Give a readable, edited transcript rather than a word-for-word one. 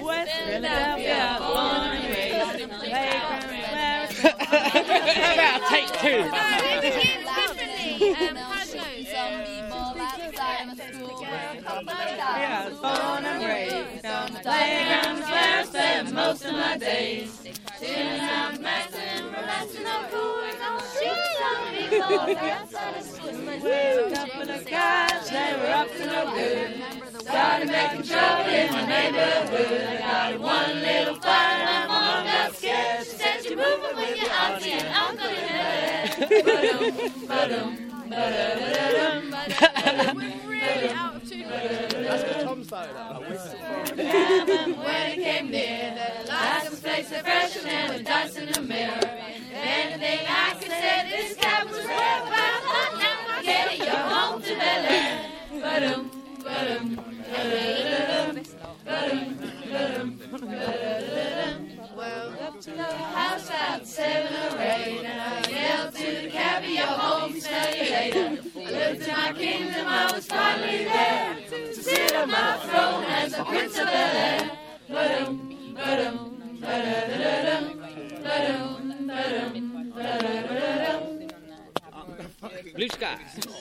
West Philadelphia, born and raised in the playground where How about take two? Yeah, born and raised on the playground where I spent most of my days. Chilling out, messing, relaxing on coolers, on streets, on people, outside of school. A couple of guys, they were up to no good. Started making trouble in my neighborhood. I got one little fight and my mom got scared. She said you're moving with your auntie and uncle in there. That's what Tom started out. When it came near, the lights was facing fresh and with dice in the mirror. Anything I could say, this cab was rare, but I thought now I get it, you're home to Bel Air. Ba-dum, ba-dum, ba-da-da-dum, ba-dum, ba-dum, ba-da-da-dum. Well, up to the house at 7 or 8, and I yelled to the cabbie, you're home, smell you later. I looked to my kingdom, I was finally there to sit on my throne as a prince of Bel Air. Ba-dum, ba-dum, ba-da-da-dum, ba-dum, ba-dum, ba-da-da-dum. Blue sky.